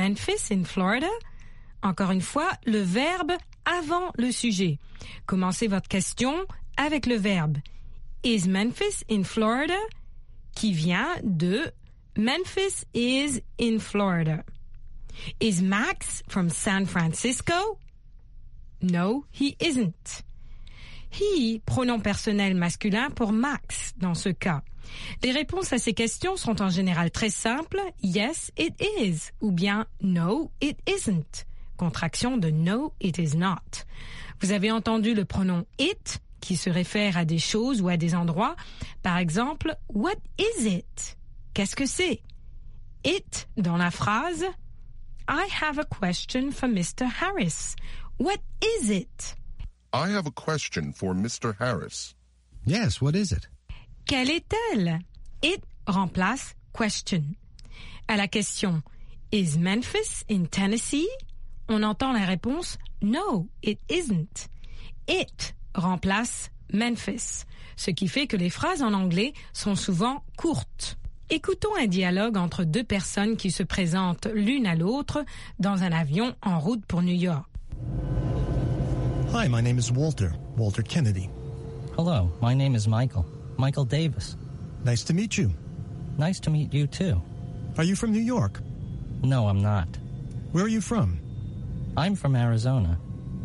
Memphis in Florida? Encore une fois, le verbe avant le sujet. Commencez votre question avec le verbe Is Memphis in Florida? Qui vient de Memphis is in Florida. Is Max from San Francisco? No, he isn't. He, pronom personnel masculin pour Max dans ce cas. Les réponses à ces questions sont en général très simples. Yes, it is. Ou bien no, it isn't. Contraction de no, it is not. Vous avez entendu le pronom it qui se réfère à des choses ou à des endroits. Par exemple, what is it? Qu'est-ce que c'est? It dans la phrase I have a question for Mr. Harris. What is it? I have a question for Mr. Harris. Yes, what is it? Quelle est-elle? It remplace question. À la question Is Memphis in Tennessee? On entend la réponse No, it isn't. It remplace Memphis, ce qui fait que les phrases en anglais sont souvent courtes. Écoutons un dialogue entre deux personnes qui se présentent l'une à l'autre dans un avion en route pour New York. Hi, my name is Walter Kennedy. Hello, my name is Michael Davis. Nice to meet you. Nice to meet you too. Are you from New York? No, I'm not. Where are you from? I'm from Arizona.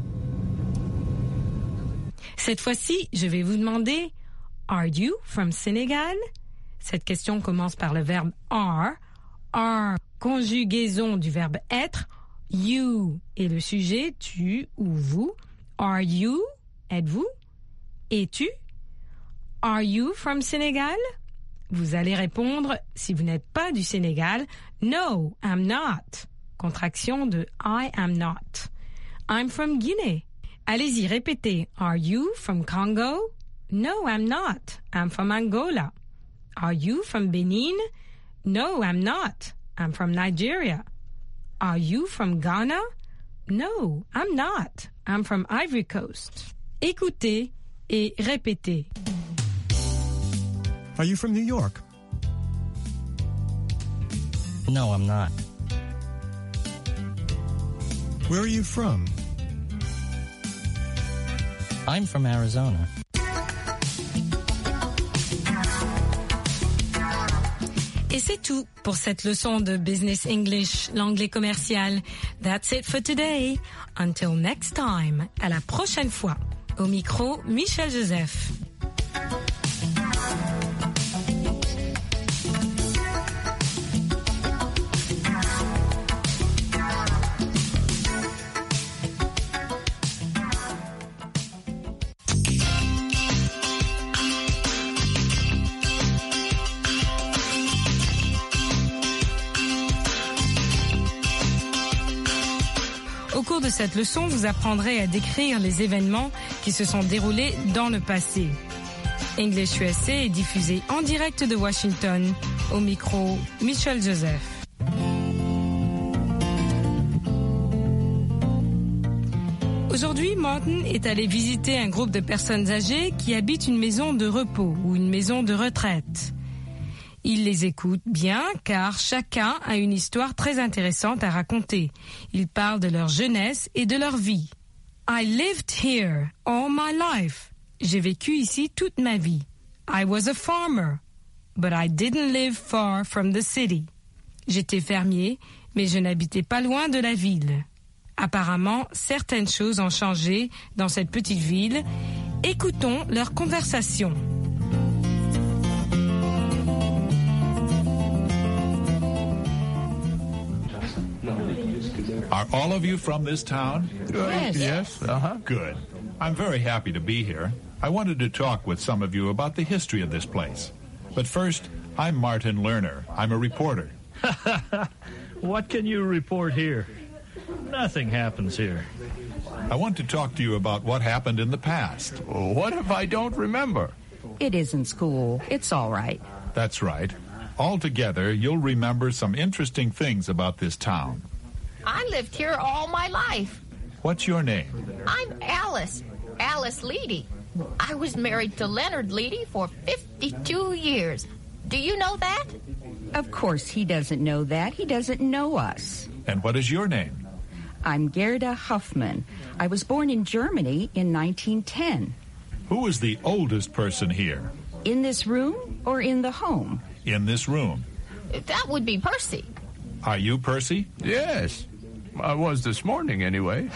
Cette fois-ci, je vais vous demander Are you from Senegal? Cette question commence par le verbe are. Are, conjugaison du verbe être. You est le sujet, tu ou vous. Are you? Êtes-vous? Es-tu? Are you from Senegal? Vous allez répondre, si vous n'êtes pas du Sénégal, No, I'm not. Contraction de I am not. I'm from Guinée. Allez-y, répétez. Are you from Congo? No, I'm not. I'm from Angola. Are you from Benin? No, I'm not. I'm from Nigeria. Are you from Ghana? No, I'm not. I'm from Ivory Coast. Écoutez et répétez. Are you from New York? No, I'm not. Where are you from? I'm from Arizona. Et c'est tout pour cette leçon de Business English, l'anglais commercial. That's it for today. Until next time. À la prochaine fois. Au micro, Michel Joseph. Au cours de cette leçon, vous apprendrez à décrire les événements qui se sont déroulés dans le passé. English USA est diffusé en direct de Washington. Au micro, Michel Joseph. Aujourd'hui, Martin est allé visiter un groupe de personnes âgées qui habitent une maison de repos ou une maison de retraite. Il les écoute bien car chacun a une histoire très intéressante à raconter. Ils parlent de leur jeunesse et de leur vie. I lived here all my life. J'ai vécu ici toute ma vie. I was a farmer, but I didn't live far from the city. J'étais fermier, mais je n'habitais pas loin de la ville. Apparemment, certaines choses ont changé dans cette petite ville. Écoutons leur conversation. Are all of you from this town? Yes. Good. I'm very happy to be here. I wanted to talk with some of you about the history of this place. But first, I'm Martin Lerner. I'm a reporter. What can you report here? Nothing happens here. I want to talk to you about what happened in the past. What if I don't remember? It isn't school. It's all right. That's right. Altogether, you'll remember some interesting things about this town. I lived here all my life. What's your name? I'm Alice Leedy. I was married to Leonard Leedy for 52 years. Do you know that? Of course, he doesn't know that. He doesn't know us. And what is your name? I'm Gerda Huffman. I was born in Germany in 1910. Who is the oldest person here? In this room or in the home? In this room. That would be Percy. Are you Percy? Yes. I was this morning, anyway.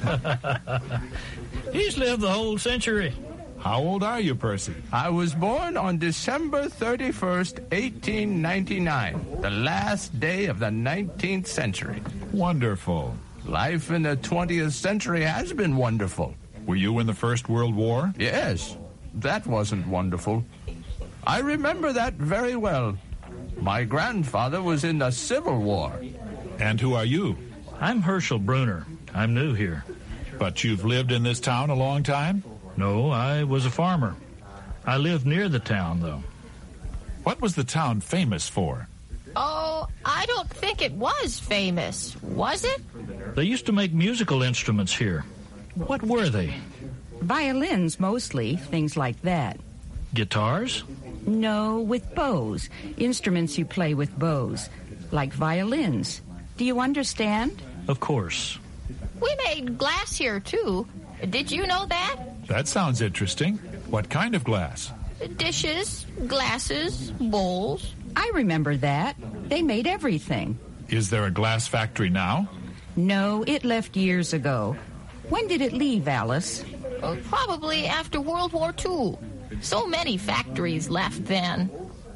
He's lived the whole century. How old are you, Percy? I was born on December 31st, 1899, the last day of the 19th century. Wonderful. Life in the 20th century has been wonderful. Were you in the First World War? Yes, that wasn't wonderful. I remember that very well. My grandfather was in the Civil War. And who are you? I'm Herschel Bruner. I'm new here. But you've lived in this town a long time? No, I was a farmer. I lived near the town, though. What was the town famous for? Oh, I don't think it was famous, was it? They used to make musical instruments here. What were they? Violins, mostly, things like that. Guitars? No, with bows. Instruments you play with bows, like violins. Do you understand? Of course. We made glass here, too. Did you know that? That sounds interesting. What kind of glass? Dishes, glasses, bowls. I remember that. They made everything. Is there a glass factory now? No, it left years ago. When did it leave, Alice? Probably after World War II. So many factories left then.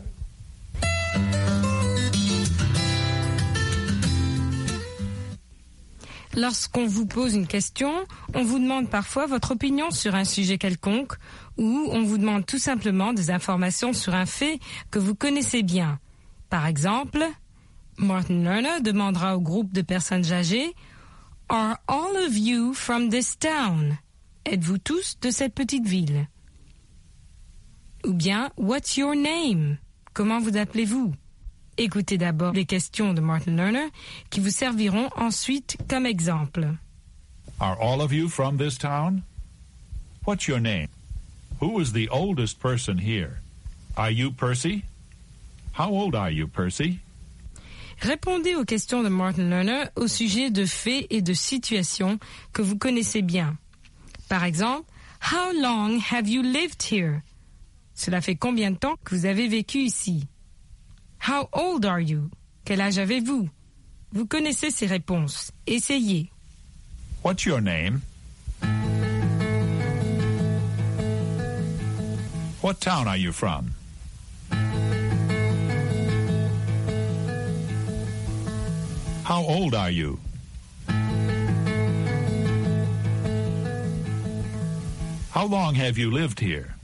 Lorsqu'on vous pose une question, on vous demande parfois votre opinion sur un sujet quelconque ou on vous demande tout simplement des informations sur un fait que vous connaissez bien. Par exemple, Martin Lerner demandera au groupe de personnes âgées « Are all of you from this town? » Êtes-vous tous de cette petite ville? Ou bien « What's your name? » Comment vous appelez-vous? Écoutez d'abord les questions de Martin Lerner qui vous serviront ensuite comme exemple. Are all of you from this town? What's your name? Who is the oldest person here? Are you Percy? How old are you, Percy? Répondez aux questions de Martin Lerner au sujet de faits et de situations que vous connaissez bien. Par exemple, How long have you lived here? Cela fait combien de temps que vous avez vécu ici? How old are you? Quel âge avez-vous? Vous connaissez ces réponses. Essayez. What's your name? What town are you from? How old are you? How long have you lived here?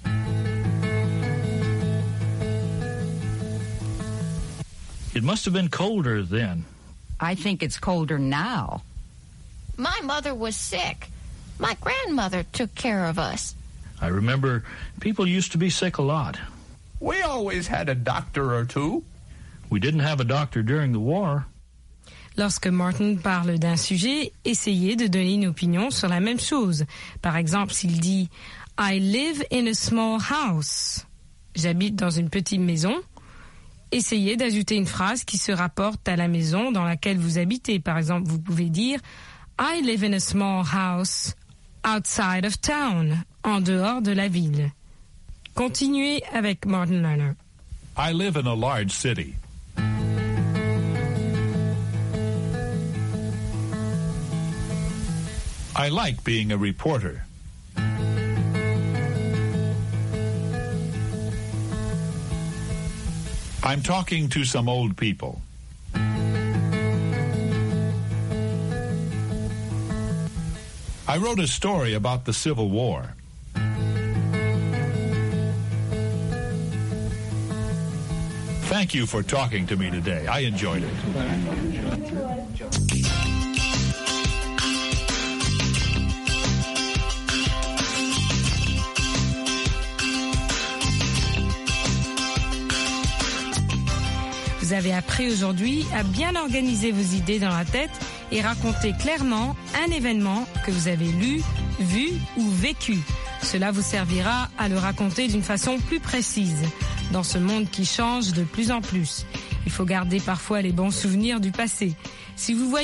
It must have been colder then. I think it's colder now. My mother was sick. My grandmother took care of us. I remember people used to be sick a lot. We always had a doctor or two. We didn't have a doctor during the war. Lorsque Martin parle d'un sujet, essayez de donner une opinion sur la même chose. Par exemple, s'il dit « I live in a small house ». J'habite dans une petite maison. Essayez d'ajouter une phrase qui se rapporte à la maison dans laquelle vous habitez. Par exemple, vous pouvez dire « I live in a small house outside of town », en dehors de la ville. Continuez avec Martin Lerner. I live in a large city. I like being a reporter. I'm talking to some old people. I wrote a story about the Civil War. Thank you for talking to me today. I enjoyed it. Vous avez appris aujourd'hui à bien organiser vos idées dans la tête et raconter clairement un événement que vous avez lu, vu ou vécu. Cela vous servira à le raconter d'une façon plus précise dans ce monde qui change de plus en plus. Il faut garder parfois les bons souvenirs du passé. Si vous voyez